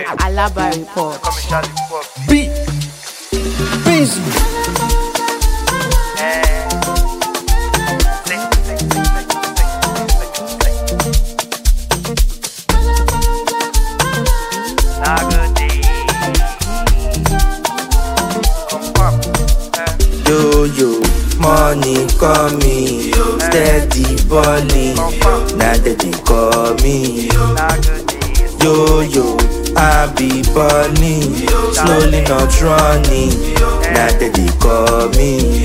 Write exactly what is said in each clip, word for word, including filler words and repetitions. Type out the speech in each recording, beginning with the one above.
Alaba Report. B. Busy. Yo yo, money coming, steady balling, now that they call me. Yo yo, I be balling, slowly not running, now that they call me.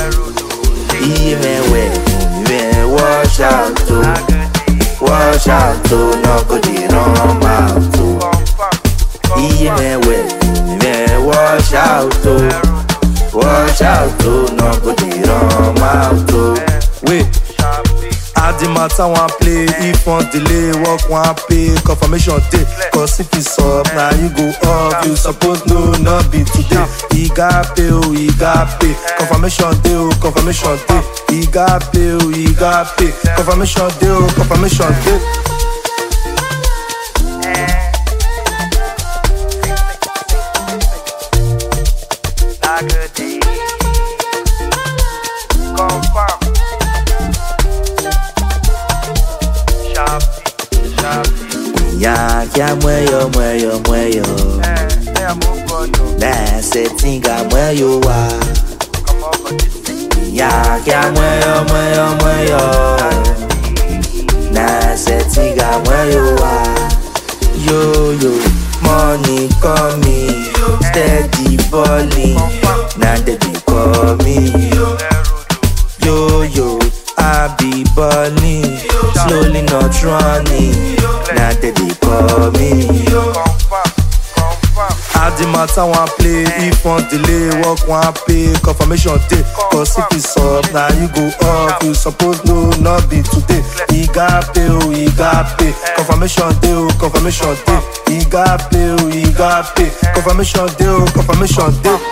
Even when we wash out to, wash out to, no go the wrong out to. Even when we wash out to. Watch out, oh, no go the wrong out, oh. Wait, I the matter one play. If one delay, work one pay. Confirmation day, cause if it's up, now you go up. You suppose no, not be today. He got pay, oh, he got pay. Confirmation day, oh, confirmation day. He got pay, oh, he got pay. Confirmation day, oh, confirmation day. Ya, ya mueyo, mueyo, mueyo. Na se tinga mueyo wa. Ya, ya mueyo, mueyo, mueyo. Na se tinga mueyo wa. Yo yo, money coming, steady balling. Now that they call me. Yo yo, I be balling, slowly not running. Now that they call me. I the matter one play. If one delay, work one pay. Confirmation day, cause if it's up, now you go up. You suppose no, not be today. He got pay, oh, he got pay. Confirmation day, oh, confirmation day. He got pay, oh, he got pay. Confirmation day, oh, confirmation day.